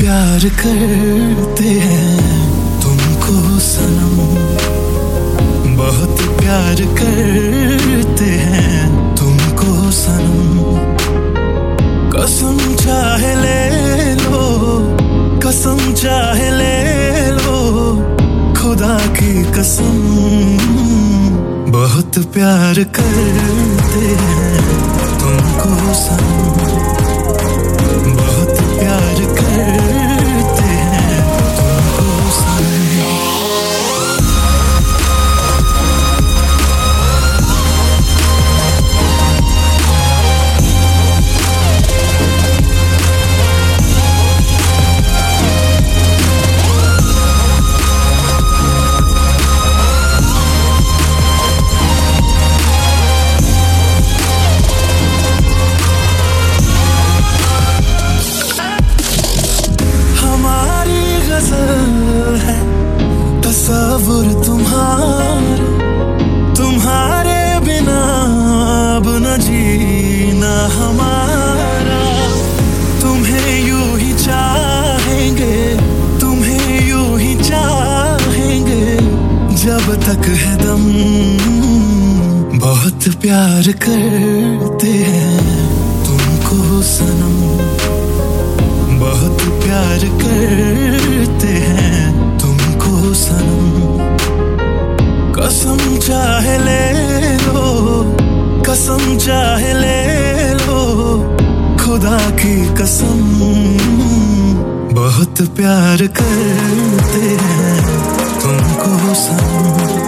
प्यार करते हैं तुमको सनम, बहुत प्यार करते हैं तुमको सनम। कसम चाहे ले लो, कसम चाहे ले लो, खुदा की कसम, बहुत प्यार करते हैं तुमको सनम, बहुत प्यार करते हैं तुमको सनम। तस्वुर तुम्हारे बिना अब न जीना हमारा। तुम्हें यूं ही चाहेंगे, तुम्हें यूं ही चाहेंगे जब तक है दम, बहुत प्यार करते हैं तुमको सनम, बहुत प्यार करते हैं तुमको सनम। कसम चाहे ले लो, कसम चाहे ले लो, खुदा की कसम, बहुत प्यार करते हैं तुमको सनम।